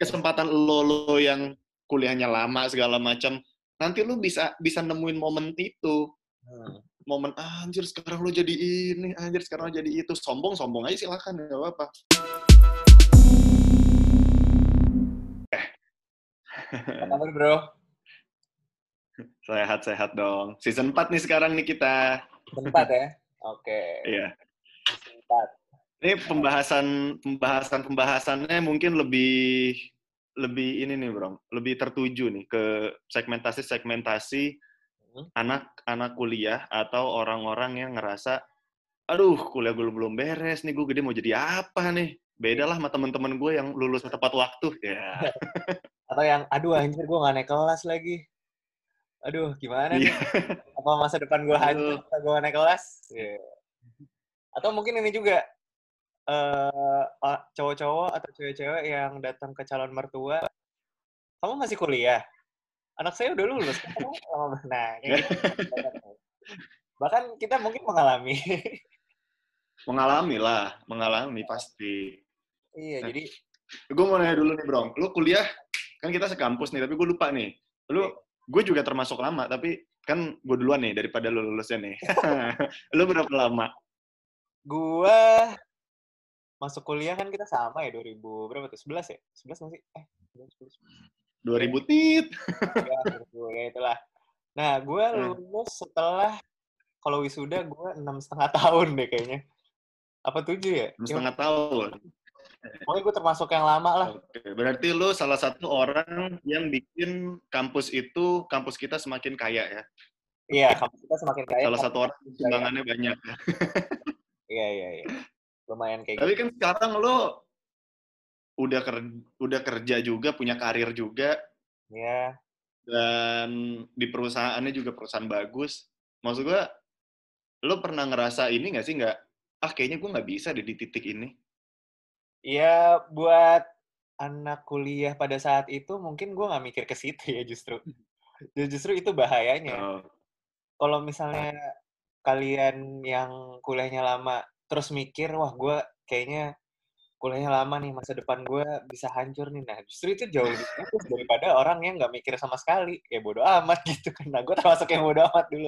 kesempatan lo yang kuliahnya lama segala macam, nanti lu bisa nemuin momen itu. Momen anjir sekarang lo jadi ini, anjir sekarang lo jadi itu. Sombong aja silakan, enggak apa-apa. Apa kabar, bro? Sehat dong. Season 4 nih sekarang nih kita. Season 4 ya? Oke. Iya. Season 4. Ini pembahasannya mungkin lebih ini nih, Bro. Lebih tertuju nih ke segmentasi anak kuliah atau orang-orang yang ngerasa, aduh, kuliah gue belum beres nih, gue gede mau jadi apa nih? Beda lah sama teman-teman gue yang lulus tepat waktu. Ya. Atau yang, aduh anjir gue nggak naik kelas lagi. Aduh, gimana nih? Apa masa depan gue hancur kalau gue naik kelas? Yeah. Atau mungkin ini juga, cowok-cowok atau cewek-cewek yang datang ke calon mertua, kamu masih kuliah? Anak saya udah lulus. Nah, kayak gitu. Bahkan kita mungkin mengalami. Mengalami pasti. Iya, jadi gue mau nanya dulu nih, Bro. Lu kuliah, kan kita sekampus nih, tapi gue lupa nih. Gue juga termasuk lama, tapi kan gue duluan nih daripada lu lulusnya nih. Lu berapa lama? gue masuk kuliah kan kita sama ya, 2000 berapa tuh? 11 ya? 11 nggak sih? 2000 tit. Ya itulah. Nah, gue lulus setelah, kalau wisuda gue 6,5 tahun deh kayaknya. Apa 7 ya? 6,5 tahun. Pokoknya gue termasuk yang lama lah. Oke, berarti lu salah satu orang yang bikin kampus kita semakin kaya ya? Iya, kampus kita semakin kaya. Salah satu orang yang sumbangannya banyak. Iya. Lumayan kayak Tapi gitu. kan sekarang lu udah kerja juga, punya karir juga. Iya. Dan di perusahaannya juga perusahaan bagus. Maksud gue, lo pernah ngerasa ini nggak sih, kayaknya gue nggak bisa di titik ini? Iya, buat anak kuliah pada saat itu mungkin gue nggak mikir ke situ ya justru. Justru itu bahayanya. Kalau misalnya kalian yang kuliahnya lama terus mikir, wah gue kayaknya kuliahnya lama nih, masa depan gue bisa hancur nih. Nah, justru itu jauh lebih bagus daripada orang yang nggak mikir sama sekali. Ya bodo amat gitu kan. Nah, gue termasuk yang bodo amat dulu.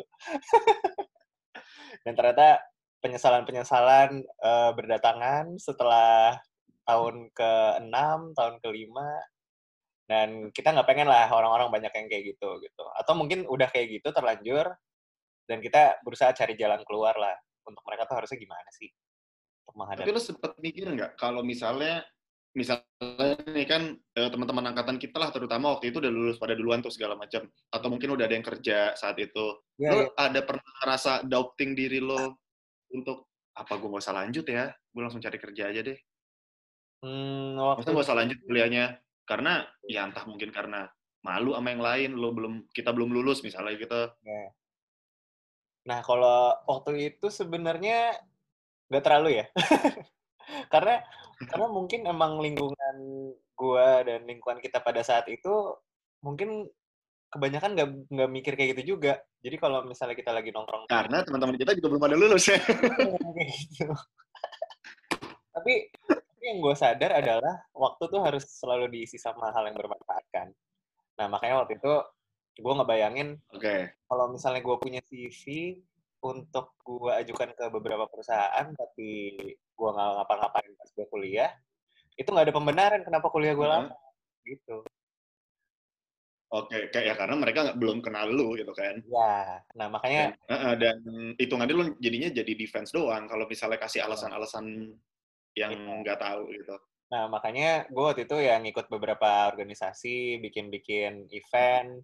Dan ternyata penyesalan-penyesalan berdatangan setelah tahun ke-6, tahun ke-5, dan kita nggak pengen lah orang-orang banyak yang kayak gitu. Atau mungkin udah kayak gitu terlanjur, dan kita berusaha cari jalan keluar lah. Untuk mereka tuh harusnya gimana sih untuk menghadapi. Tapi lo sempet mikir nggak kalau misalnya nih kan teman-teman angkatan kita lah terutama waktu itu udah lulus pada duluan tuh segala macam, atau mungkin udah ada yang kerja saat itu. Lo ada pernah ngerasa doubting diri lo untuk apa gue nggak usah lanjut ya, gue langsung cari kerja aja deh. Maksudnya nggak usah lanjut kuliahnya karena ya entah mungkin karena malu sama yang lain, kita belum lulus misalnya gitu. Nah, kalau waktu itu sebenarnya nggak terlalu ya. karena mungkin emang lingkungan gua dan lingkungan kita pada saat itu mungkin kebanyakan nggak mikir kayak gitu juga. Jadi kalau misalnya kita lagi nongkrong, Karena teman-teman kita juga belum ada lulus ya. gitu. Tapi yang gue sadar adalah waktu tuh harus selalu diisi sama hal yang bermanfaat kan. Nah, makanya waktu itu gue ngebayangin kalau misalnya gue punya CV untuk gue ajukan ke beberapa perusahaan, tapi gue nggak ngapa-ngapain pas gue kuliah, itu nggak ada pembenaran kenapa kuliah gue lama, gitu. Oke, kayak ya karena mereka belum kenal lu gitu kan. Ya, nah makanya. Dan hitungannya lu jadinya jadi defense doang kalau misalnya kasih alasan-alasan yang nggak tahu gitu. Nah, makanya gue waktu itu ya ngikut beberapa organisasi, bikin-bikin event,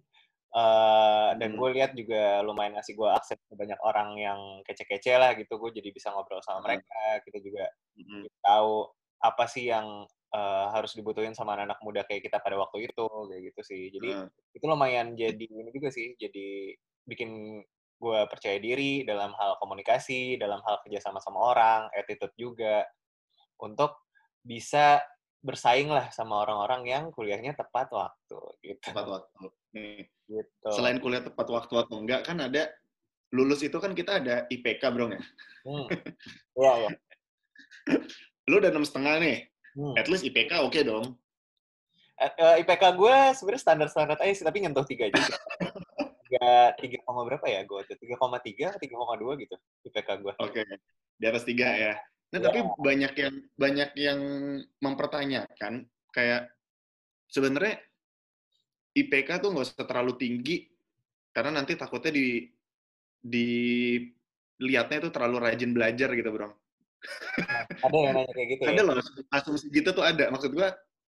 dan gue lihat juga lumayan ngasih gue akses ke banyak orang yang kece-kece lah gitu. Gue jadi bisa ngobrol sama mereka, kita juga tahu apa sih yang harus dibutuhin sama anak-anak muda kayak kita pada waktu itu, kayak gitu sih. Jadi itu lumayan jadi ini juga sih, jadi bikin gue percaya diri dalam hal komunikasi, dalam hal kerja sama orang, attitude juga, untuk bisa bersaing lah sama orang-orang yang kuliahnya tepat waktu, gitu. Tepat waktu. Nih. Gitu. Selain kuliah tepat waktu atau enggak, kan ada lulus itu kan kita ada IPK, bro ya. Iya. Lu udah 6,5 nih. At least IPK oke dong. IPK gue sebenarnya standar-standar aja sih, tapi nyentuh 3 juga. 3 koma berapa ya gue tuh? 3,3 atau 3,2 gitu IPK gue. Oke, di atas 3 ya. Nah, Ya, tapi banyak yang mempertanyakan kayak sebenarnya IPK tuh nggak usah terlalu tinggi karena nanti takutnya dilihatnya itu terlalu rajin belajar gitu, Bro. nah, ada yang nanya kayak gitu ya. Ada loh asumsi gitu tuh ada. Maksud gua,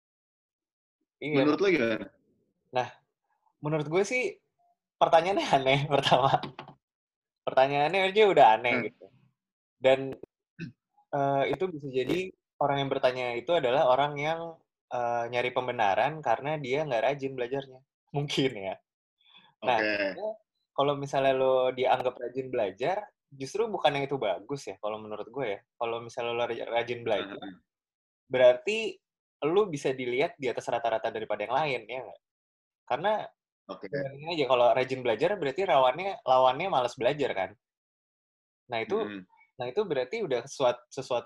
Iya. menurut lo gimana? Nah, menurut gue sih pertanyaannya aneh pertama. Pertanyaannya aja udah aneh Nah, gitu. Dan itu bisa jadi orang yang bertanya itu adalah orang yang nyari pembenaran karena dia nggak rajin belajarnya. Mungkin ya. Nah, oke. kalau misalnya lo dianggap rajin belajar, justru bukan yang itu bagus ya, kalau menurut gue ya. Kalau misalnya lo rajin belajar, Heeh, berarti lo bisa dilihat di atas rata-rata daripada yang lain, ya nggak? Karena oke. bandingin aja, kalau rajin belajar berarti lawannya malas belajar kan. Nah itu, Mm-mm. nah itu berarti udah sesuatu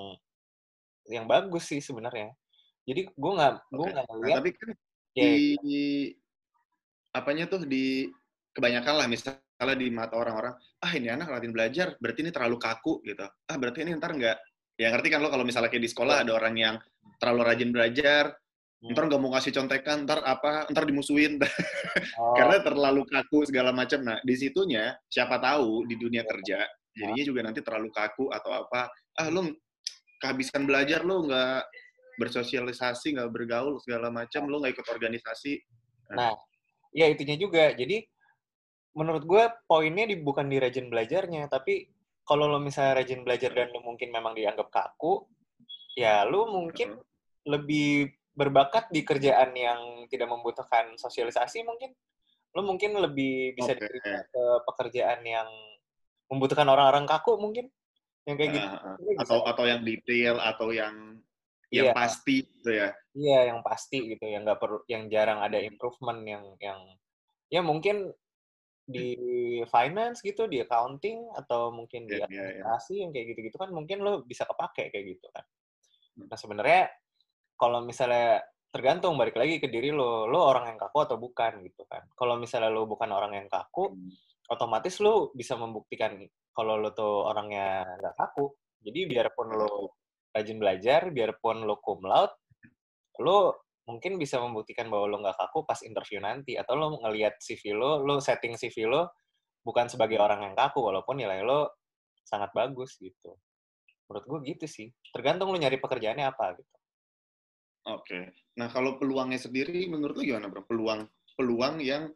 yang bagus sih sebenarnya. Jadi gue Oke. nggak Nah, ngeliat tapi kan ya. di apanya tuh di kebanyakan lah misalnya di mata orang-orang, ini anak rajin belajar, berarti ini terlalu kaku gitu. Berarti ini ntar nggak, ya ngerti kan lo kalau misalnya kayak di sekolah Ya, ada orang yang terlalu rajin belajar, ntar hmm. nggak mau ngasih contekan, ntar dimusuhin Oh, karena terlalu kaku segala macam. Nah, di situnya siapa tahu di dunia ya. kerja Ah, jadinya juga nanti terlalu kaku atau apa. Lo kehabisan belajar, lo nggak bersosialisasi, nggak bergaul segala macam, lo nggak ikut organisasi. Nah, nah, ya itunya juga. Jadi menurut gue poinnya bukan di rajin belajarnya, tapi kalau lo misalnya rajin belajar dan lo mungkin memang dianggap kaku, ya lo mungkin lebih berbakat di kerjaan yang tidak membutuhkan sosialisasi mungkin. Lo mungkin lebih bisa oke. diterima ke pekerjaan yang membutuhkan orang-orang kaku mungkin. Yang kayak gitu lo bisa. Atau yang detail atau yang Iya, pasti gitu ya. iya yang pasti gitu, yang nggak perlu, yang jarang ada improvement, yang ya mungkin di finance gitu, di accounting, atau mungkin di Ya, ya, ya. administrasi yang kayak gitu-gitu kan mungkin lo bisa kepake kayak gitu kan. Nah sebenarnya kalau misalnya tergantung balik lagi ke diri lo orang yang kaku atau bukan gitu kan. Kalau misalnya lo bukan orang yang kaku, otomatis lo bisa membuktikan kalau lo tuh orangnya nggak kaku. Jadi biarpun lo rajin belajar, biarpun lo cum laude, lo mungkin bisa membuktikan bahwa lo nggak kaku pas interview nanti, atau lo ngelihat CV lo setting CV lo bukan sebagai orang yang kaku, walaupun nilai lo sangat bagus gitu. Menurut gue gitu sih. Tergantung lo nyari pekerjaannya apa gitu. Oke. Nah, kalau peluangnya sendiri menurut lu gimana, Bro? Peluang yang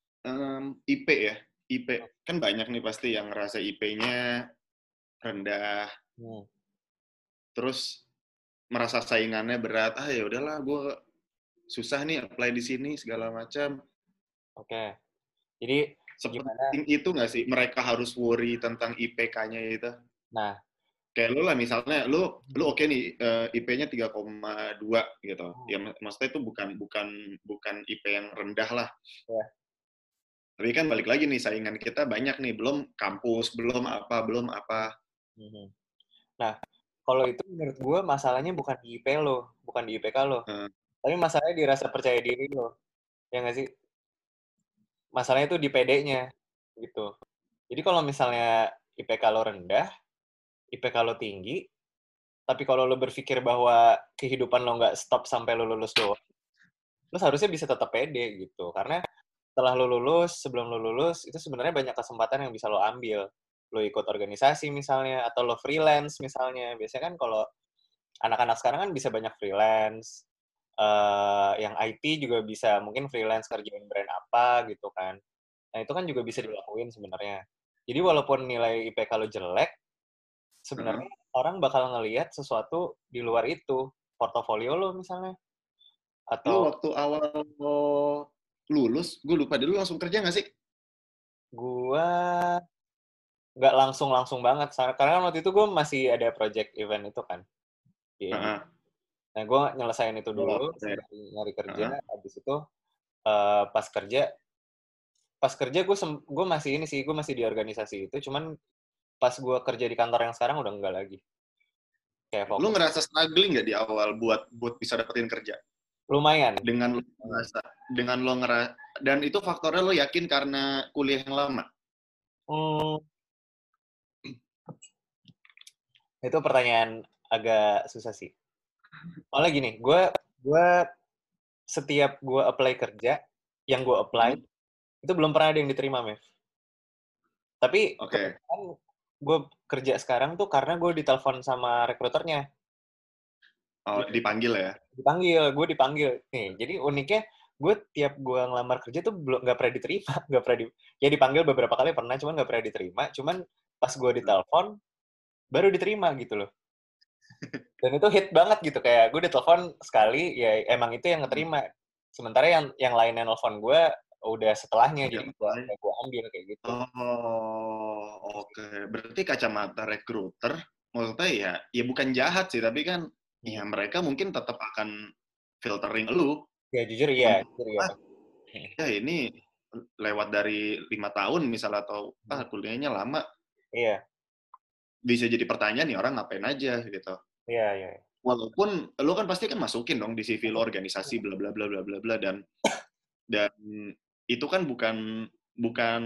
IP ya. IP kan banyak nih pasti yang ngerasa IP-nya rendah, Hmm. terus merasa saingannya berat. Ya udahlah, gue susah nih apply di sini segala macam. Oke. Jadi gimana? Sepenting itu nggak sih mereka harus worry tentang IPK-nya itu? Nah, Kayak lu lah misalnya lu oke nih IP-nya 3,2 gitu. hmm, Ya maksudnya itu bukan bukan bukan IP yang rendah lah. ya. Tapi kan balik lagi nih saingan kita banyak nih, belum kampus, belum apa. Hmm. Nah, kalau itu menurut gue masalahnya bukan di IP lo, bukan di IPK lo, Eh, tapi masalahnya di rasa percaya diri lo. Ya nggak sih? Masalahnya itu di PD-nya gitu. Jadi kalau misalnya IPK lo rendah, IPK lo tinggi, tapi kalau lo berpikir bahwa kehidupan lo nggak stop sampai lo lulus doang, lo seharusnya bisa tetap pede gitu. Karena setelah lo lulus, sebelum lo lulus, itu sebenarnya banyak kesempatan yang bisa lo ambil. Lo ikut organisasi misalnya, atau lo freelance misalnya. Biasanya kan kalau anak-anak sekarang kan bisa banyak freelance, yang IT juga bisa mungkin freelance kerjain brand apa gitu kan. Nah itu kan juga bisa dilakuin sebenarnya. Jadi walaupun nilai IPK lo jelek, eh. sebenarnya orang bakal ngelihat sesuatu di luar itu, portofolio lo misalnya, Lu atau waktu awal lo lulus, gue lupa dulu langsung kerja nggak sih? gua nggak langsung banget, karena kan waktu itu gue masih ada project event itu kan di EDI. Heeh. Nah gue nyelesain itu Oh, dulu, oke. nyari kerja, Heeh. habis itu pas kerja gue masih ini sih, gue masih di organisasi itu, cuman pas gue kerja di kantor yang sekarang udah enggak lagi, kayak Lu fokus. ngerasa struggling nggak di awal buat buat bisa dapetin kerja? Lumayan. Dengan lo ngerasa, dan itu faktornya lo yakin karena kuliah yang lama? Hmm, itu pertanyaan agak susah sih. Soalnya gini, gue setiap gue apply kerja, yang gue apply, itu belum pernah ada yang diterima, Mev. Tapi Oke. kebetulan gue kerja sekarang tuh karena gue ditelepon sama rekruternya. Oh, dipanggil ya? Gue dipanggil. Nih, jadi uniknya gue tiap gue ngelamar kerja tuh belum nggak pernah diterima, nggak pernah ya dipanggil beberapa kali pernah, cuman nggak pernah diterima. Cuman pas gue ditelepon baru diterima gitu loh. Dan itu hit banget gitu, kayak gue ditelepon sekali ya emang itu yang ngeterima. Sementara yang lainnya nelfon gue udah setelahnya, Udah jadi mulai. gue ambil kayak gitu. Oh, oke. Berarti kacamata rekruter, maksudnya ya, ya bukan jahat sih, tapi kan ya Hmm. mereka mungkin tetap akan filtering lu Ya jujur iya, untuk jujur iya. ya ini lewat dari 5 tahun misalnya atau kuliahnya lama, Iya, bisa jadi pertanyaan nih orang ngapain aja gitu. iya, iya. Walaupun lo kan pasti kan masukin dong di CV lo organisasi bla bla bla bla bla bla, dan itu kan bukan bukan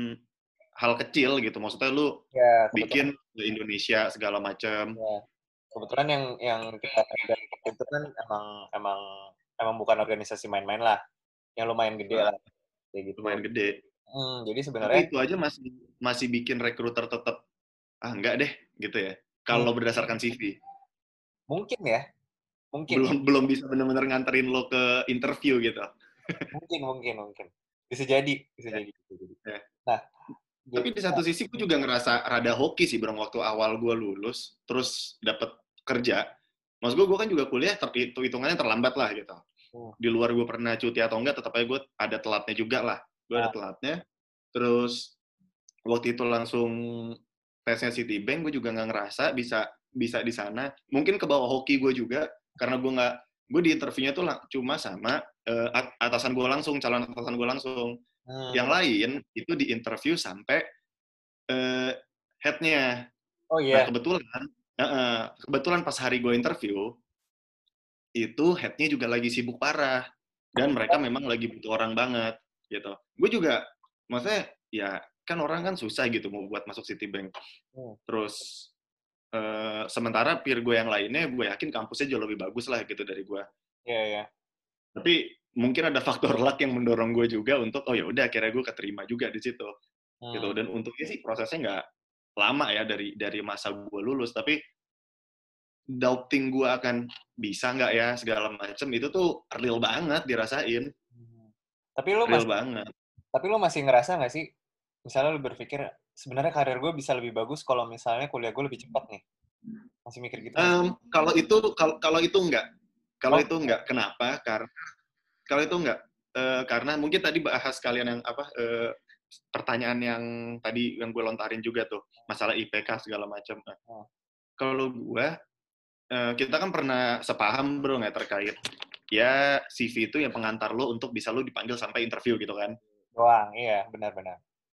hal kecil gitu. Maksudnya lu Ya, kebetulan bikin di Indonesia segala macam. ya, kebetulan yang kita kerja itu kan emang emang emang bukan organisasi main-main lah, yang lumayan gede Nah, lah kayak gitu. lumayan gede. Jadi sebenarnya Tapi itu aja masih masih bikin rekruter tetap enggak deh gitu ya. hmm, Kalau berdasarkan CV. mungkin ya, mungkin ya, Belum belum bisa benar-benar nganterin lo ke interview gitu. mungkin bisa Ya, jadi bisa jadi. ya. Nah, Tapi jadi di satu sisi gue juga ngerasa rada hoki sih bro, waktu awal gue lulus terus dapet kerja. Maksud gue kan juga kuliah hitungannya terlambat lah gitu. hmm, Di luar gue pernah cuti atau enggak, tetap aja gue ada telatnya juga lah. Gue ada nah, telatnya. Terus waktu itu langsung tesnya Citibank, gue juga nggak ngerasa bisa bisa di sana. Mungkin ke bawah hoki gue juga, karena gue di interviewnya tuh cuma sama atasan gue langsung, calon atasan gue langsung. Yang benar. lain itu di interview sampai uh, headnya. Oh Nah iya, kebetulan pas hari gue interview itu headnya juga lagi sibuk parah dan mereka memang lagi butuh orang banget gitu. Gue juga maksudnya ya kan orang kan susah gitu mau buat masuk Citibank. hmm, Terus sementara peer gue yang lainnya gue yakin kampusnya jauh lebih bagus lah gitu dari gue. iya iya. Tapi mungkin ada faktor luck yang mendorong gue juga untuk oh ya udah akhirnya gue keterima juga di situ gitu. Hmm. Dan untungnya sih prosesnya nggak lama ya dari masa gue lulus, tapi doubting gue akan bisa nggak ya segala macem itu tuh real banget dirasain, Hmm. Tapi lo real masih banget. tapi lo masih ngerasa nggak sih, misalnya lo berpikir sebenarnya karir gue bisa lebih bagus kalau misalnya kuliah gue lebih cepat nih, masih mikir gitu nggak sih? Kalau itu Oh, enggak, kenapa? Kalau itu enggak, karena mungkin tadi bahas kalian yang apa pertanyaan yang tadi yang gue lontarin juga tuh masalah IPK segala macam. Nah, oh. kalau gue kita kan pernah sepaham bro nggak terkait ya CV itu yang pengantar lo untuk bisa lo dipanggil sampai interview gitu kan. Doang, iya benar-benar.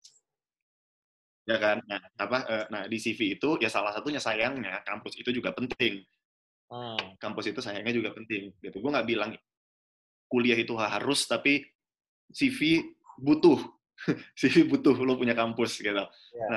Ya kan, nah di CV itu ya salah satunya sayangnya kampus itu juga penting, Hmm. kampus itu sayangnya juga penting gitu. Gue nggak bilang kuliah itu harus, tapi CV butuh, CV butuh lo punya kampus gitu. Ya. Nah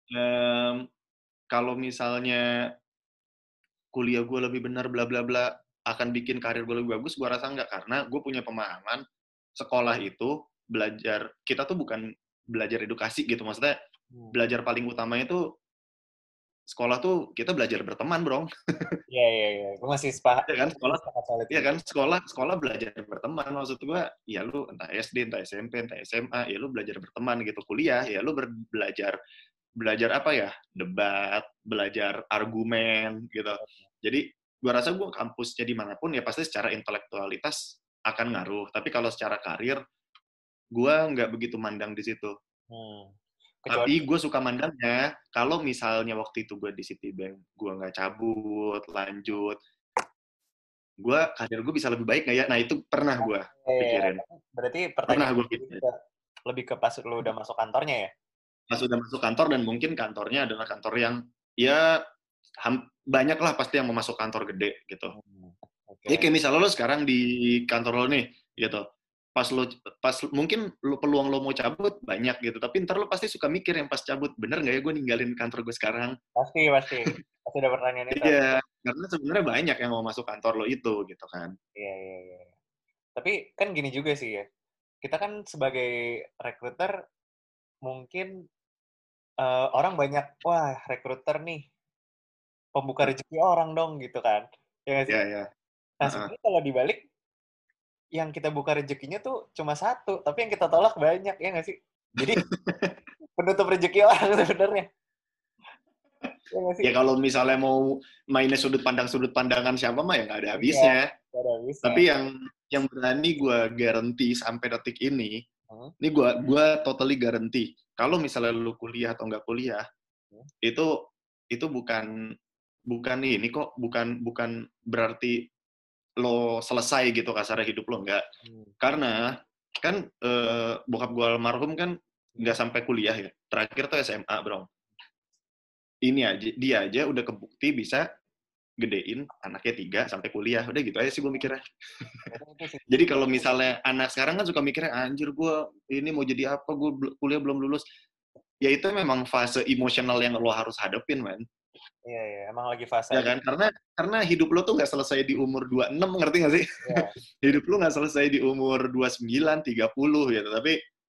kalau misalnya kuliah gue lebih benar bla bla bla akan bikin karir gue lebih bagus, gue rasa enggak, karena gue punya pemahaman sekolah itu belajar, kita tuh bukan belajar edukasi gitu, maksudnya Hmm. belajar paling utamanya tuh sekolah tuh kita belajar berteman bro. Iya, iya, iya. Gue masih sepakat, Ya kan gue sekolah, sepakat soal itu ya juga. kan sekolah sekolah belajar berteman, maksud gue ya lu entah SD entah SMP entah SMA ya lu belajar berteman gitu. Kuliah ya lu belajar belajar apa ya, debat, belajar argumen gitu. Jadi gue rasa gue kampusnya dimanapun ya pasti secara intelektualitas akan ngaruh, tapi kalau secara karir gue nggak begitu mandang di situ. Hmm. Kecuali, Tapi gue suka mandangnya kalau misalnya waktu itu gue di Citibank gue nggak cabut lanjut, gue karir gue bisa lebih baik nggak ya? Nah itu pernah gue pikirin, berarti pernah pertanyaan gue pikirin. lebih ke pas lu udah masuk kantornya ya? Pas udah masuk kantor dan mungkin kantornya adalah kantor yang ya banyak lah pasti yang mau masuk kantor gede gitu. Hmm. Oke, Ya kayak misalnya lo sekarang di kantor lo nih, gitu. Pas mungkin peluang lo mau cabut banyak gitu, tapi ntar lo pasti suka mikir yang pas cabut, bener nggak ya gue ninggalin kantor gue sekarang? Pasti. Pasti ada pertanyaan itu. Iya, karena sebenarnya banyak yang mau masuk kantor lo itu, gitu kan. Iya, iya, iya. Tapi kan gini juga sih ya, kita kan sebagai recruiter mungkin orang banyak, wah recruiter nih, pembuka rezeki orang dong gitu kan. Ya nggak sih? Ya, ya. Nah sebenarnya kalau dibalik, yang kita buka rezekinya tuh cuma satu, tapi yang kita tolak banyak, ya nggak sih? Jadi penutup rezeki orang sebenarnya. Ya nggak sih? Ya kalau misalnya mau mainnya sudut pandangan siapa mah ya nggak ada Iya, habisnya. nggak ada habisnya. Tapi yang berani gue garanti sampai detik Hmm. ini gue totally garanti. Kalau misalnya lu kuliah atau nggak kuliah, itu bukan ini kok, bukan berarti lo selesai gitu kasarnya hidup lo, nggak. Karena kan bokap gue almarhum kan nggak sampai kuliah ya. Terakhir tuh SMA, bro. Ini aja, dia aja udah kebukti bisa gedein anaknya 3 sampai kuliah. Udah gitu aja sih gue mikirnya. Jadi kalau misalnya anak sekarang kan suka mikirnya, anjir gue ini mau jadi apa, gue kuliah belum lulus. Ya itu memang fase emosional yang lo harus hadapin, man. Iya, iya, emang lagi fase Ya aja. kan? Karena hidup lo tuh nggak selesai di umur 26, ngerti nggak sih? Iya. Hidup lo nggak selesai di umur 29, 30 gitu. Tapi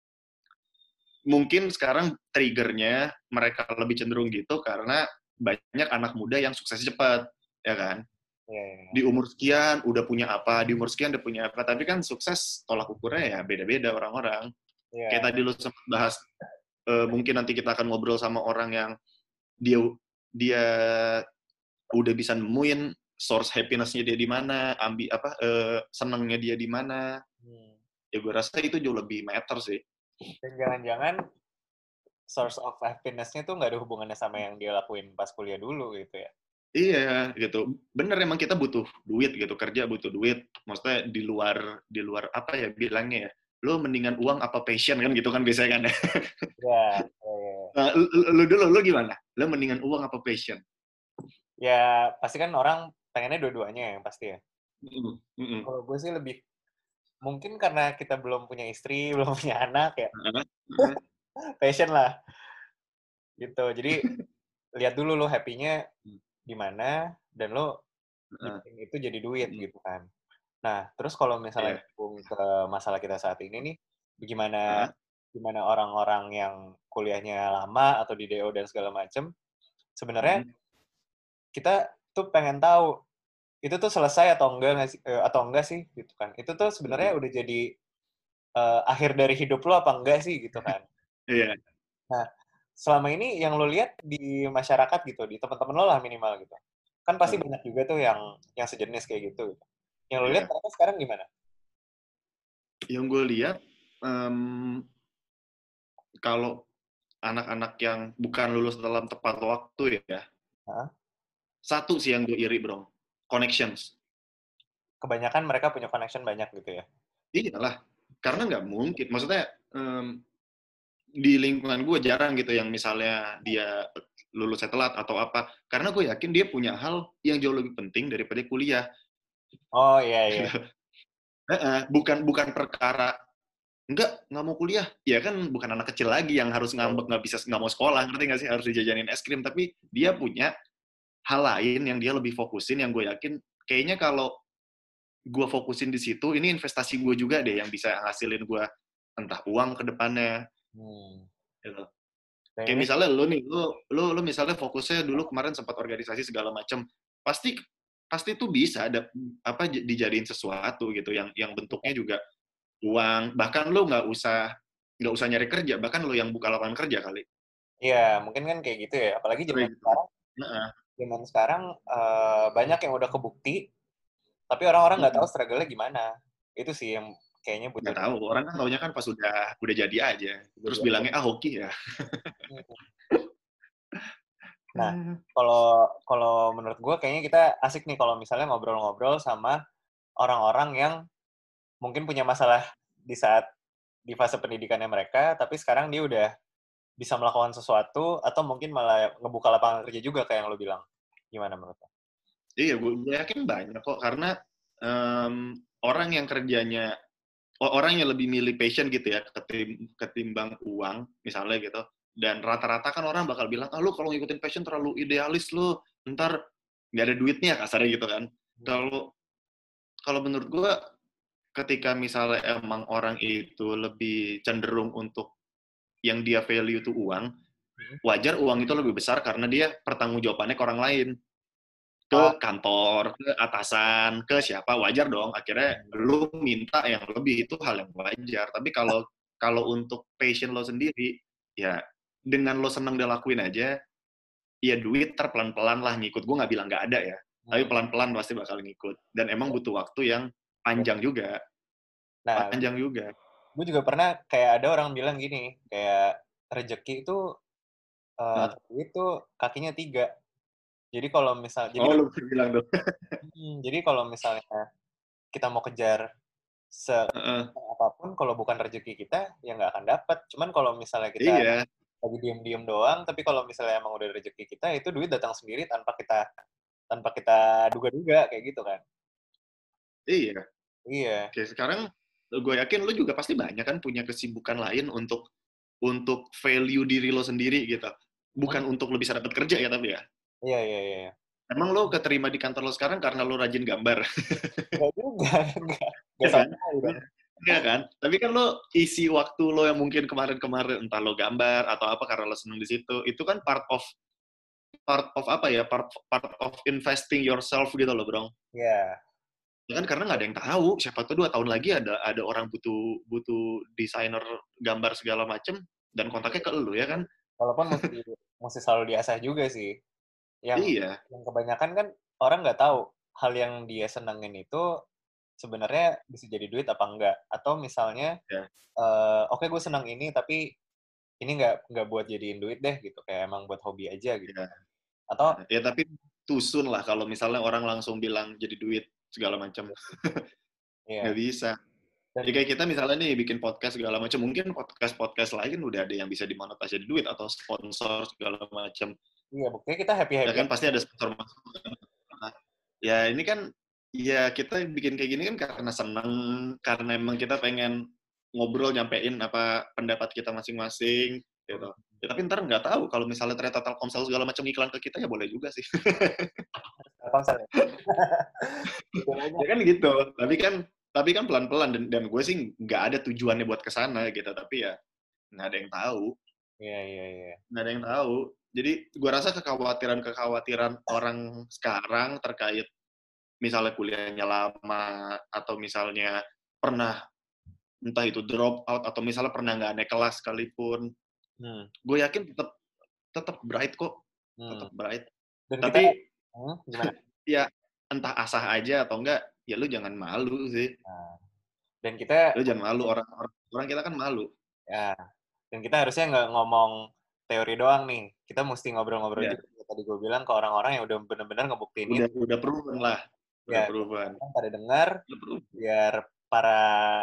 mungkin sekarang triggernya mereka lebih cenderung gitu karena banyak anak muda yang sukses cepat, ya kan? Iya, iya. Di umur sekian udah punya apa, di umur sekian udah punya apa. Tapi kan sukses tolak ukurnya ya beda-beda orang-orang. Kayak Iya. tadi lo sempat bahas, mungkin nanti kita akan ngobrol sama orang yang dia dia udah bisa nemuin source happiness-nya dia di mana, senengnya dia di mana. Ya gue rasa itu jauh lebih matter sih. Dan jangan-jangan source of happiness-nya tuh nggak ada hubungannya sama yang dia lakuin pas kuliah dulu gitu ya. Iya, gitu. Bener emang kita butuh duit gitu, kerja butuh duit. Maksudnya di luar apa ya bilangnya ya. Lo mendingan uang apa passion kan gitu kan biasanya kan. Iya, Nah, lu gimana? Lo mendingan uang apa passion? ya pasti kan orang pengennya dua-duanya yang pasti ya. Mm, mm, Kalau gue sih lebih, mungkin karena kita belum punya istri, belum punya anak ya, passion lah gitu. Jadi lihat dulu lo happy-nya di mana dan lo bikin itu jadi duit gitu kan. Nah, terus kalau misalnya Iya. nyambung ke masalah kita saat ini nih, gimana orang-orang yang kuliahnya lama atau di DO dan segala macem, sebenarnya kita tuh pengen tahu itu tuh selesai atau enggak nggak sih, atau enggak sih gitu kan. Itu tuh sebenarnya udah jadi akhir dari hidup lo apa enggak sih gitu kan. Iya. Nah, selama ini yang lo lihat di masyarakat gitu, di teman-teman lo lah minimal gitu. Kan pasti banyak juga tuh yang sejenis kayak gitu. Yang lo lihat Iya. mereka sekarang gimana? Yang gue lihat, kalau anak-anak yang bukan lulus dalam tepat waktu ya, Hah? satu sih yang gue iri, bro. Connections. Kebanyakan mereka punya connection banyak gitu ya. Iyalah. Karena nggak mungkin. Maksudnya, di lingkungan gue jarang gitu yang misalnya dia lulus telat atau apa. Karena gue yakin dia punya hal yang jauh lebih penting daripada kuliah. Oh iya iya. Bukan perkara nggak mau kuliah, ya kan bukan anak kecil lagi yang harus ngambek nggak mau sekolah, ngerti nggak sih, harus dijajanin es krim, tapi dia punya hal lain yang dia lebih fokusin, yang gue yakin kayaknya kalau gue fokusin di situ, ini investasi gue juga deh yang bisa ngasilin gue entah uang ke depannya. Gitu. Dan Kayak ini misalnya lu misalnya fokusnya dulu kemarin sempat organisasi segala macam, pasti pasti tuh bisa ada apa dijadiin sesuatu gitu yang bentuknya juga uang, bahkan lu nggak usah nyari kerja, bahkan lu yang buka lapangan kerja kali. iya, mungkin kan kayak gitu ya. Apalagi zaman Gitu. sekarang, Nah, banyak yang udah kebukti, tapi orang-orang nggak tahu struggle-nya gimana. Itu sih yang kayaknya butuh nggak tahu, orang kan taunya kan pas udah jadi aja, terus jadi aja. bilangnya hoki ya. Nah, kalau kalau menurut gue kayaknya kita asik nih kalau misalnya ngobrol-ngobrol sama orang-orang yang mungkin punya masalah di fase pendidikannya mereka, tapi sekarang dia udah bisa melakukan sesuatu atau mungkin malah ngebuka lapangan kerja juga kayak yang lo bilang. Gimana menurut lo? Iya, gue yakin banyak kok, karena orang yang kerjanya orang yang lebih milih passion gitu ya ketimbang uang misalnya gitu, dan rata-rata kan orang bakal bilang, lu kalau ngikutin passion terlalu idealis, lu ntar nggak ada duitnya kasarnya gitu kan. Kalau kalau menurut gue, ketika misalnya emang orang itu lebih cenderung untuk yang dia value itu uang, wajar uang itu lebih besar karena dia pertanggungjawabannya ke orang lain, ke kantor, ke atasan, ke siapa, wajar dong. Akhirnya lu minta yang lebih, itu hal yang wajar. Tapi kalau kalau untuk passion lo sendiri, ya dengan lo seneng dia lakuin aja, ya duit pelan-pelan lah ngikut. Gue nggak bilang nggak ada ya, tapi pelan-pelan pasti bakal ngikut. Dan emang butuh waktu yang panjang juga. Nah, Panjang juga. gue juga pernah kayak ada orang bilang gini, kayak rezeki itu atau duit itu kakinya 3. Jadi kalau misal, Oh, lu bilang tuh. jadi kalau misalnya kita mau kejar apapun, kalau bukan rezeki kita, ya nggak akan dapat. Cuman kalau misalnya kita Iya, lagi diem-diem doang, tapi kalau misalnya emang udah rezeki kita, itu duit datang sendiri tanpa kita duga-duga kayak gitu kan. iya. Iya. Oke, sekarang gue yakin lu juga pasti banyak kan punya kesibukan lain untuk value diri lo sendiri gitu. Bukan untuk lo bisa dapat kerja ya tapi ya. Iya, iya, iya. Emang lo keterima di kantor lo sekarang karena lo rajin gambar. Enggak juga, enggak Iya sama kan? sekali dong. Iya kan? Tapi kan lo isi waktu lo yang mungkin kemarin-kemarin entah lo gambar atau apa karena lo seneng di situ, itu kan part of apa ya? Part of investing yourself gitu loh, Bro. Iya. Ya kan karena nggak ada yang tahu, siapa tuh 2 tahun lagi ada orang butuh butuh desainer gambar segala macem dan kontaknya ke lu ya kan. Walaupun mesti mesti selalu diasah juga sih. Yang Iya, yang kebanyakan kan orang nggak tahu hal yang dia senengin itu sebenarnya bisa jadi duit apa enggak. Atau misalnya, ya, oke gue senang ini tapi ini nggak buat jadiin duit deh gitu, kayak emang buat hobi aja gitu. ya. Atau Ya tapi tusun lah kalau misalnya orang langsung bilang jadi duit segala macam. Nggak ya, bisa. Ya dan kayak kita misalnya nih bikin podcast segala macam, mungkin podcast lain udah ada yang bisa dimonetasi jadi duit atau sponsor segala macam. iya buktinya kita happy Ya happy. kan pasti ada sponsor masuk. Ya ini kan, ya kita bikin kayak gini kan karena seneng, karena emang kita pengen ngobrol, nyampein apa pendapat kita masing-masing, gitu. Ya, tapi ntar nggak tahu kalau misalnya ternyata Telkomsel segala macam iklan ke kita, ya boleh juga sih. Telkomsel ya. Betul aja. Ya kan gitu. Tapi kan pelan-pelan, dan gue sih nggak ada tujuannya buat kesana gitu. Tapi ya nggak ada yang tahu. Iya, iya, iya. Nggak ada yang tahu. Jadi gue rasa kekhawatiran orang sekarang terkait misalnya kuliahnya lama, atau misalnya pernah entah itu drop out, atau misalnya pernah nggak naik kelas sekalipun, Hmm. gue yakin tetap tetap bright kok, Hmm. tetap bright. Dan kita Tapi gimana? ya entah asah aja atau enggak, ya lu jangan malu sih. Nah, dan kita Lu jangan malu, orang kita kan malu. ya, dan kita harusnya nggak ngomong teori doang nih. Kita mesti ngobrol-ngobrol Ya, juga. Tadi gue bilang ke orang-orang yang udah benar-benar ngebuktiin itu. udah proven lah, udah Ya, proven. orang pada dengar, Udah proven. biar para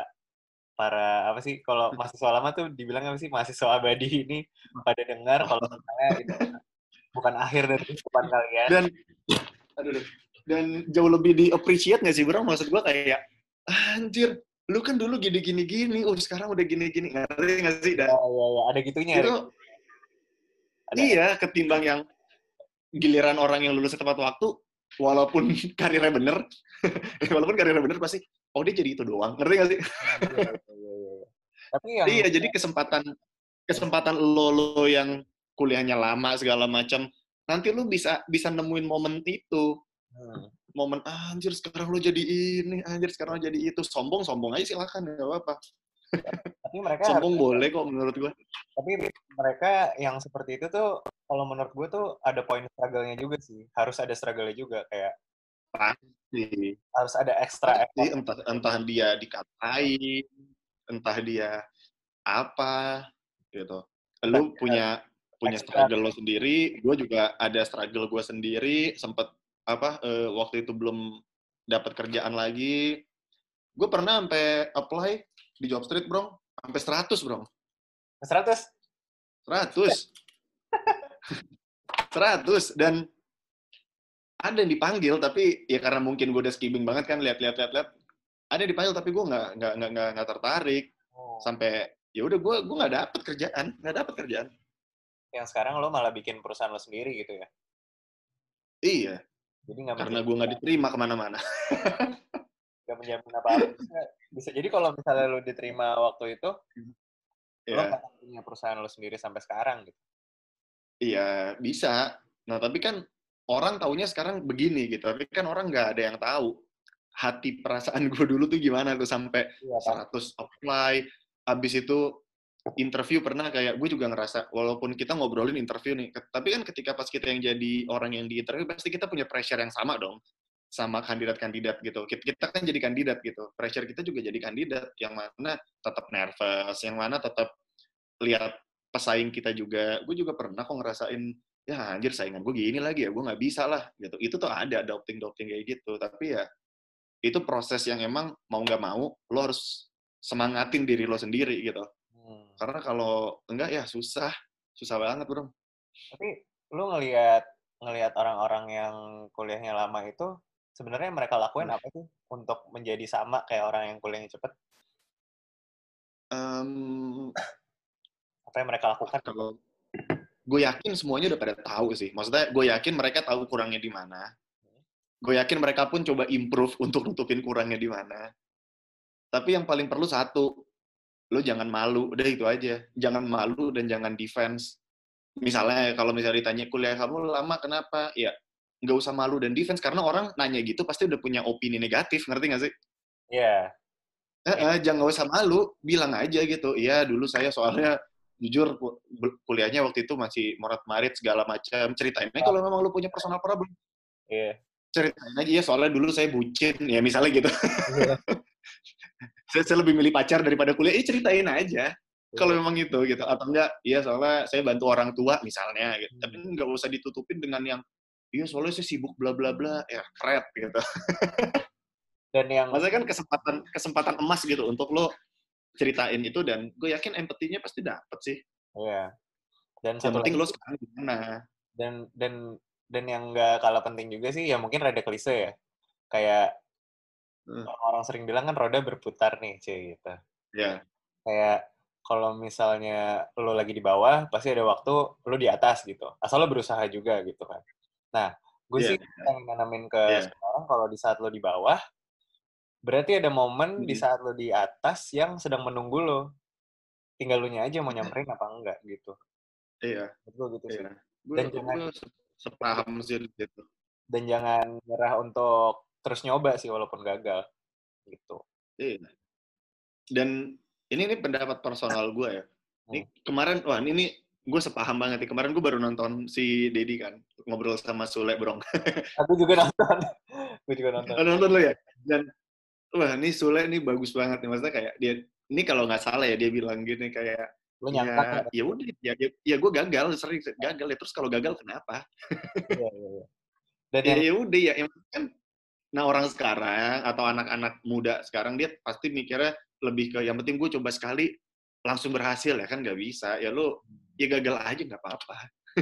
para apa sih kalau mahasiswa lama tuh dibilang apa sih, mahasiswa abadi ini pada dengar kalau misalnya itu bukan akhir dari kehidupan kalian. Dan aduh, dan jauh lebih di appreciate nggak sih bro? Maksud gue kayak, anjir, lu kan dulu gini-gini, sekarang udah gini-gini, ngerti nggak sih? Ya, Dan ya, ya. Ada gitunya. itu, Ada. iya, ketimbang yang giliran orang yang lulus tepat waktu, walaupun karirnya bener, pasti, oh dia jadi itu doang, ngerti nggak sih? Ya, ya, ya, ya. Tapi yang Iya, jadi kesempatan lo yang kuliahnya lama segala macam, nanti lu bisa nemuin momen itu. Momen, anjir sekarang lo jadi ini, anjir sekarang lo jadi itu. Sombong aja silakan, nggak apa-apa. tapi mereka harus, Sombong boleh kok menurut gue. tapi mereka yang seperti itu tuh kalau menurut gue tuh ada poin struggle-nya juga sih. Harus ada struggle-nya juga, kayak Pasti. harus ada extra Pasti, effort. entah dia dikatain, entah dia apa, gitu. Entah Lu punya extra. struggle lo sendiri, gue juga ada struggle gue sendiri, sempet waktu itu belum dapat kerjaan lagi. Gue pernah sampai apply di Jobstreet, bro. Sampai 100, bro. 100. 100. 100. Dan ada yang dipanggil, tapi ya karena mungkin gue udah skimming banget kan, lihat, ada yang dipanggil tapi gue nggak tertarik. Sampai ya udah gue nggak dapet kerjaan. Yang sekarang lo malah bikin perusahaan lo sendiri gitu ya? Iya. Jadi nggak Karena menjamin, gue nggak diterima kemana-mana. nggak menjamin apa-apa. Bisa jadi kalau misalnya lo diterima waktu itu, lo Ya, nggak punya perusahaan lo sendiri sampai sekarang gitu. iya bisa. Nah tapi kan orang taunya sekarang begini gitu, tapi kan orang nggak ada yang tahu hati perasaan gue dulu tuh gimana tuh sampai Iya kan? 100 apply, habis itu interview pernah kayak gue juga ngerasa walaupun kita ngobrolin interview nih, tapi kan ketika pas kita yang jadi orang yang di interview pasti kita punya pressure yang sama dong sama kandidat-kandidat gitu. Kita kan jadi kandidat gitu. Pressure kita juga jadi kandidat yang mana tetap nervous, yang mana tetap lihat pesaing kita juga. Gue juga pernah kok ngerasain ya anjir saingan gue gini lagi ya, gue nggak bisa lah gitu. Itu tuh ada doubting kayak gitu. Tapi ya itu proses yang emang mau nggak mau lo harus semangatin diri lo sendiri gitu. Karena kalau enggak ya susah banget bro. Tapi lu ngelihat orang-orang yang kuliahnya lama itu sebenarnya mereka lakuin apa sih untuk menjadi sama kayak orang yang kuliahnya cepet? Apa yang mereka lakukan? Kalau gue yakin semuanya udah pada tahu sih. Maksudnya gue yakin mereka tahu kurangnya di mana. Gue yakin mereka pun coba improve untuk nutupin kurangnya di mana. Tapi yang paling perlu satu, lo jangan malu. Udah itu aja. Jangan malu dan jangan defense. Misalnya kalau misalnya ditanya kuliah kamu lama kenapa? Ya nggak usah malu dan defense karena orang nanya gitu pasti udah punya opini negatif, ngerti nggak sih? Iya. Jangan nggak usah malu, bilang aja gitu. Iya dulu saya soalnya jujur kuliahnya waktu itu masih morat-marit segala macam. Ceritain aja kalau memang lu punya personal problem. Iya. Ceritain aja ya soalnya dulu saya bucin ya misalnya gitu. Iya. saya lebih milih pacar daripada kuliah. Ceritain aja kalau Iya. memang itu gitu atau enggak iya soalnya saya bantu orang tua misalnya gitu. Tapi nggak usah ditutupin dengan yang iya soalnya saya sibuk bla bla bla ya keren gitu. Dan yang Maksudnya kan kesempatan emas gitu untuk lo ceritain itu dan gue yakin empatinya pasti dapet sih. iya. Dan Yang satu penting lagi lo sekarang gimana. dan yang nggak kalah penting juga sih ya mungkin rada klise ya. Kayak orang sering bilang kan roda berputar nih, cuy gitu. Ya. Kayak kalau misalnya lo lagi di bawah, pasti ada waktu lo di atas gitu. Asal lo berusaha juga gitu kan. Nah, gue sih Iya. pengen nanamin ke Iya. semua orang kalau di saat lo di bawah, berarti ada momen di saat lo di atas yang sedang menunggu lo. Tinggal lo nya aja mau nyamperin apa enggak gitu. Iya. Betul gitu sih. Iya. Dan jangan Gue sepaham sih gitu. dan jangan nyerah untuk terus nyoba sih walaupun gagal gitu. Iya. Dan ini pendapat personal gue ya. Ini Hmm. kemarin, wah ini gue sepaham banget nih. Kemarin gue baru nonton si Dedi kan, ngobrol sama Sule, Bro. Aku juga nonton. Gue juga nonton. Nonton lo ya? Dan, wah ini Sule ini bagus banget nih. Maksudnya kayak dia, ini kalau nggak salah ya, dia bilang gini kayak, Lo nyangka ya, nggak? ya udah, ya gue gagal, sering gagal ya. Terus kalau gagal kenapa? Iya, iya, iya. Dan yang Ya udah ya, kan. Nah orang sekarang atau anak-anak muda sekarang dia pasti mikirnya lebih ke yang penting gue coba sekali langsung berhasil ya kan nggak bisa ya lo ya gagal aja nggak apa-apa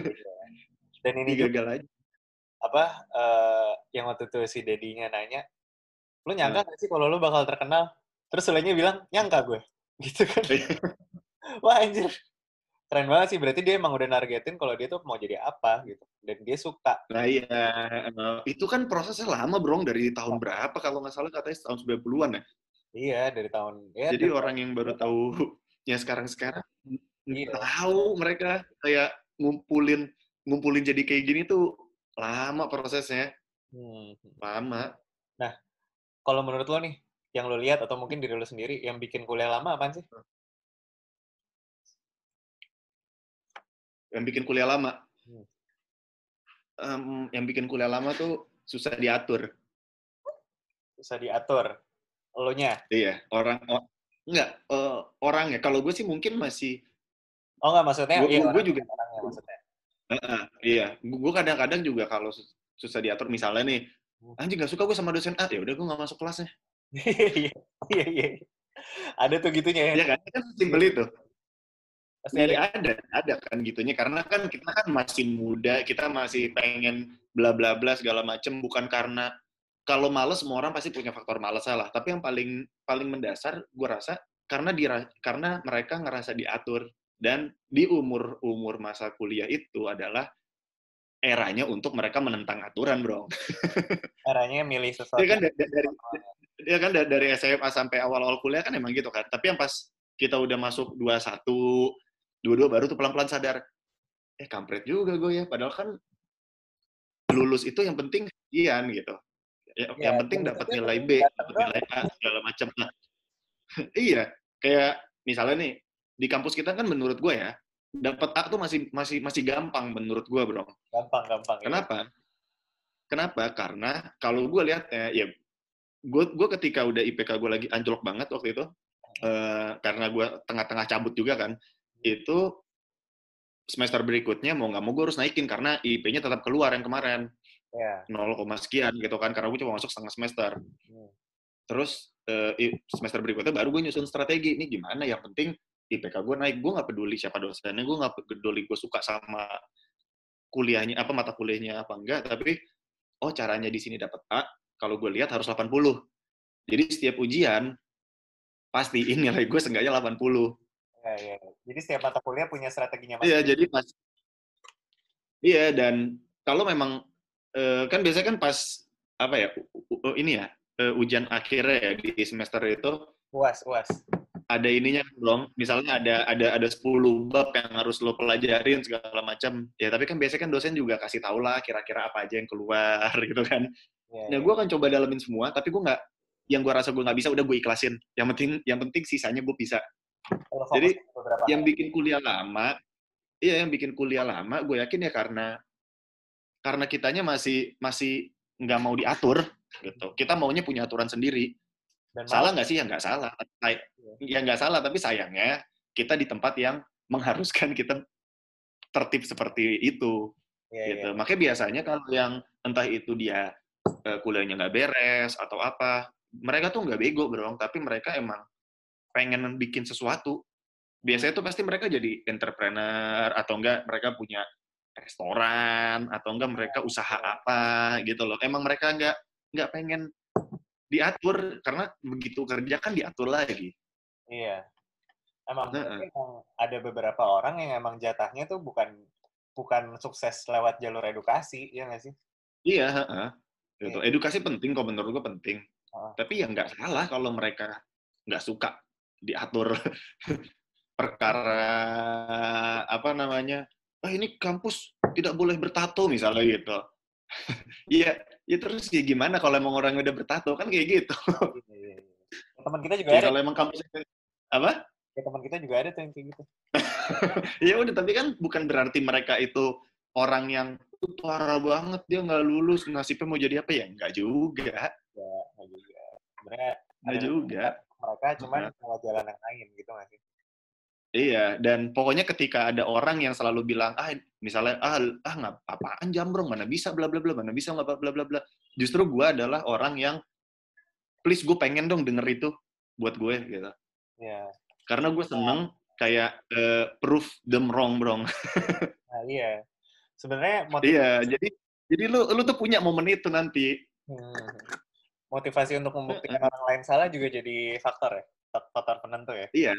dan ini ya juga gagal aja apa yang waktu itu si Dedinya nanya, lu nyangka nah. gak sih kalau lu bakal terkenal? Terus Sulenya bilang, nyangka gue. Gitu kan. Wah anjir. Keren banget sih. Berarti dia emang udah nargetin kalau dia tuh mau jadi apa gitu. Dan dia suka. Nah iya itu kan prosesnya lama bro dari tahun berapa kalau nggak salah katanya tahun 90-an ya Iya, dari tahun ya jadi dari orang yang baru tahu ya sekarang nggak iya. tahu mereka kayak ngumpulin jadi kayak gini tuh lama prosesnya lama. Nah, kalau menurut lo nih, yang lo lihat atau mungkin diri lo sendiri yang bikin kuliah lama apaan sih? Yang bikin kuliah lama yang bikin kuliah lama tuh susah diatur. Susah diatur. Lo-nya? Iya, enggak, orang ya. Kalau gue sih mungkin masih, Oh enggak, maksudnya iya gue juga, orangnya maksudnya. iya, gue kadang-kadang juga kalau susah diatur, misalnya nih, anjing nggak suka gue sama dosen A, ya udah gue nggak masuk kelasnya. Iya, iya, iya. Ada tuh gitunya ya. Iya kan? Kan simpel itu. Pasti Iya ada kan gitunya karena kan kita kan masih muda, kita masih pengen bla bla bla segala macem, bukan karena kalau males semua orang pasti punya faktor males lah. Tapi yang paling paling mendasar gue rasa karena mereka ngerasa diatur dan di umur masa kuliah itu adalah eranya untuk mereka menentang aturan, bro. caranya milih Ya sesuatu kan yang dari SMA sampai awal-awal kuliah kan emang gitu kan. Tapi yang pas kita udah masuk 21, 22 baru tuh pelan-pelan sadar, kampret juga gue ya. Padahal kan lulus itu yang penting sekian gitu. ya Yang penting lulus dapat itu yang nilai penting B, datang dapat doang. nilai A segala macam. Nah, iya, kayak misalnya nih di kampus kita kan menurut gue ya, dapat A tuh masih gampang menurut gue, bro. Gampang ya. Kenapa? Kenapa? Karena kalau gue lihat ya gue ketika udah IPK gue lagi anjlok banget waktu itu, karena gue tengah-tengah cabut juga kan, itu semester berikutnya mau nggak mau gue harus naikin karena IP-nya tetap keluar yang kemarin Ya. 0, sekian gitu kan karena gue cuma masuk setengah semester. Terus semester berikutnya baru gue nyusun strategi ini gimana yang penting IPK gue naik, gue nggak peduli siapa dosennya, gue nggak peduli gue suka sama kuliahnya apa mata kuliahnya apa enggak, tapi caranya di sini dapat A kalau gue lihat harus 80. Jadi setiap ujian pastiin nilai gue seenggaknya 80. Ya. Jadi setiap mata kuliah punya strateginya Iya, masing-masing. jadi pas iya dan kalau memang kan biasanya kan pas apa ya ini ya ujian akhirnya ya di semester itu Uas. ada ininya dong, misalnya ada 10 bab yang harus lo pelajarin segala macam. Ya tapi kan biasanya kan dosen juga kasih tau lah kira-kira apa aja yang keluar gitu kan. Nah, Ya. gue akan coba dalamin semua, tapi gue nggak yang gue rasa gue nggak bisa udah gue ikhlasin. Yang penting sisanya gue bisa. Kalau fokus Jadi ke beberapa yang hal. bikin kuliah lama, iya yang bikin kuliah lama, gue yakin ya karena kitanya masih nggak mau diatur gitu. Kita maunya punya aturan sendiri. Dan Salah malas. nggak sih? Ya nggak salah. Ya. Ya nggak salah, tapi sayangnya kita di tempat yang mengharuskan kita tertib seperti itu. Ya. Gitu. Makanya biasanya kalau yang entah itu dia kuliahnya nggak beres atau apa, mereka tuh nggak bego, bro. Tapi mereka emang pengen bikin sesuatu. Biasanya tuh pasti mereka jadi entrepreneur atau enggak mereka punya restoran atau enggak mereka usaha apa gitu loh. Emang mereka nggak pengen diatur karena begitu kerja kan diatur lagi. Iya. Emang Heeh. berarti emang ada beberapa orang yang emang jatahnya tuh bukan bukan sukses lewat jalur edukasi, ya nggak sih? Iya, heeh. Gitu. Iya. Edukasi penting kok menurut gue penting. Heeh. Tapi ya nggak salah kalau mereka nggak suka diatur perkara apa namanya. Ini kampus tidak boleh bertato misalnya gitu. Iya, ya terus ya gimana kalau emang orang udah bertato kan kayak gitu. Iya. Teman kita juga Ya ada. kalau emang kampusnya apa? Ya, teman kita juga ada tuh yang kayak gitu. Ya udah tapi kan bukan berarti mereka itu orang yang parah banget dia nggak lulus nasibnya mau jadi apa ya nggak juga. Ya, nggak juga. Sebenarnya ada Nggak juga. mereka cuman lewat jalan yang lain gitu nggak sih? Iya, dan pokoknya ketika ada orang yang selalu bilang, misalnya, nggak apaan Jambrong, mana bisa bla bla bla, mana bisa nggak bla bla bla. Justru gue adalah orang yang, please gue pengen dong denger itu buat gue gitu. Iya. Karena gue seneng kayak proof them wrong, bro. Nah, iya. Sebenarnya Iya, jadi lu tuh punya momen itu nanti. motivasi untuk membuktikan orang lain salah juga jadi faktor ya, faktor penentu ya. Iya,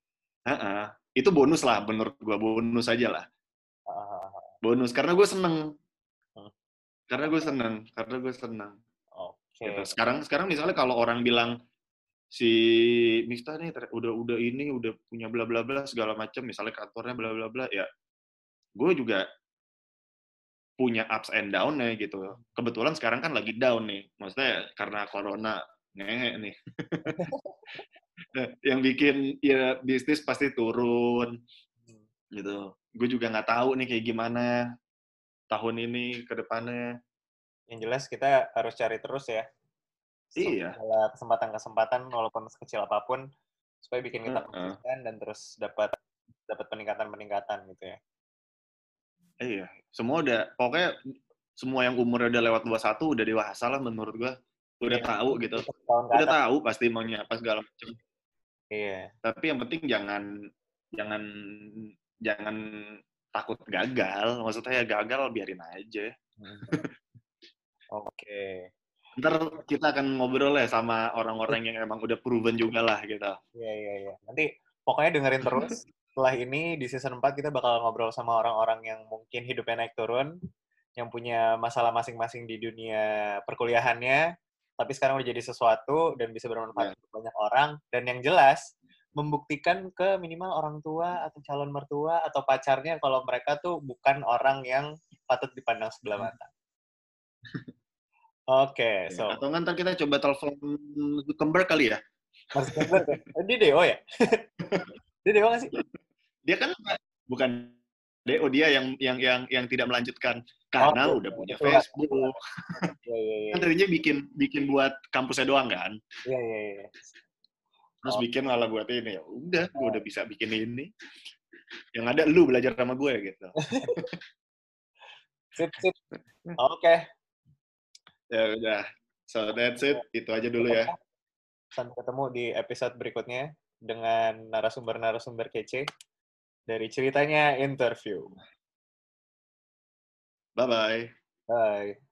itu bonus lah, menurut gue bonus aja lah. Bonus, karena gue seneng. Karena gue seneng. Gitu. Oke. Sekarang misalnya kalau orang bilang si Miftah nih udah ini udah punya bla bla bla segala macam, misalnya kantornya bla bla bla, ya gue juga punya ups and down nya gitu. Kebetulan sekarang kan lagi down nih, maksudnya karena corona ngehe nih. Yang bikin ya bisnis pasti turun gitu. Gue juga nggak tahu nih kayak gimana tahun ini ke depannya. Yang jelas kita harus cari terus ya. Iya. Segala kesempatan-kesempatan walaupun sekecil apapun supaya bikin kita Uh-uh. konsisten dan terus dapat peningkatan-peningkatan gitu ya. Iya. Pokoknya semua yang umurnya udah lewat 21 udah dewasa lah menurut gua. Udah Iya, tahu gitu. tahun ke Udah atas. tahu pasti maunya apa segala macam. Iya. Tapi yang penting jangan jangan jangan takut gagal. Maksudnya ya gagal biarin aja. Oke. Ntar kita akan ngobrol ya sama orang-orang yang emang udah proven juga lah gitu. Iya. Nanti pokoknya dengerin terus. Setelah ini di season 4 kita bakal ngobrol sama orang-orang yang mungkin hidupnya naik turun, yang punya masalah masing-masing di dunia perkuliahannya, tapi sekarang udah jadi sesuatu dan bisa bermanfaat untuk banyak orang. Dan yang jelas, membuktikan ke minimal orang tua atau calon mertua atau pacarnya kalau mereka tuh bukan orang yang patut dipandang sebelah mata. Oke, so. Atau ntar kita coba telepon Zuckerberg kali ya? Mas Zuckerberg ya? Dia DO ya? Dia DO nggak sih? Dia kan bukan DO, dia yang tidak melanjutkan karena udah punya Facebook. Iya. Kan tadinya bikin buat kampusnya doang kan? Iya. Terus bikin malah buat ini, ya udah, gue udah bisa bikin ini. Yang ada lu belajar sama gue gitu. Sip. Oke. Ya udah. So that's it. Itu aja dulu ya. Sampai ketemu di episode berikutnya dengan narasumber-narasumber kece dari Ceritanya Interview. Bye-bye. Bye.